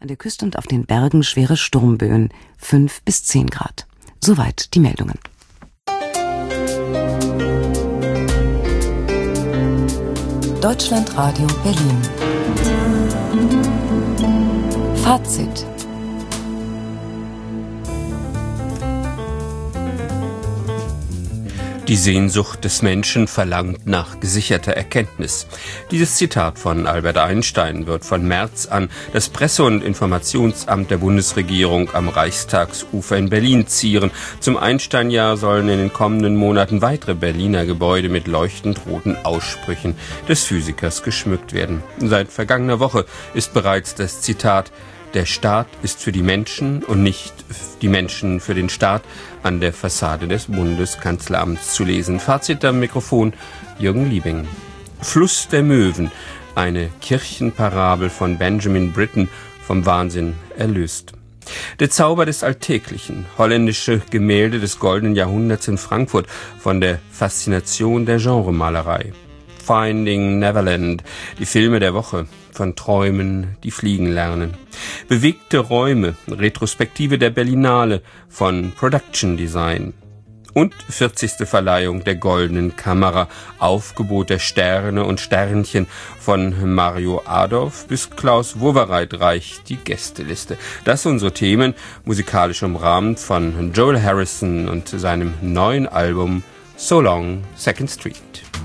An der Küste und auf den Bergen schwere Sturmböen, 5 bis 10 Grad. Soweit die Meldungen. Deutschlandradio Berlin. Fazit. Die Sehnsucht des Menschen verlangt nach gesicherter Erkenntnis. Dieses Zitat von Albert Einstein wird von März an das Presse- und Informationsamt der Bundesregierung am Reichstagsufer in Berlin zieren. Zum Einstein-Jahr sollen in den kommenden Monaten weitere Berliner Gebäude mit leuchtend roten Aussprüchen des Physikers geschmückt werden. Seit vergangener Woche ist bereits das Zitat "Der Staat ist für die Menschen und nicht die Menschen für den Staat" an der Fassade des Bundeskanzleramts zu lesen. Fazit am Mikrofon Jürgen Liebing. Fluss der Möwen, eine Kirchenparabel von Benjamin Britten, vom Wahnsinn erlöst. Der Zauber des Alltäglichen, holländische Gemälde des goldenen Jahrhunderts in Frankfurt, von der Faszination der Genremalerei. Finding Neverland, die Filme der Woche, von Träumen, die fliegen lernen. Bewegte Räume, Retrospektive der Berlinale, von Production Design. Und 40. Verleihung der Goldenen Kamera, Aufgebot der Sterne und Sternchen, von Mario Adorf bis Klaus Wowereit reicht die Gästeliste. Das sind unsere Themen, musikalisch umrahmt von Joel Harrison und seinem neuen Album So Long 2nd Street.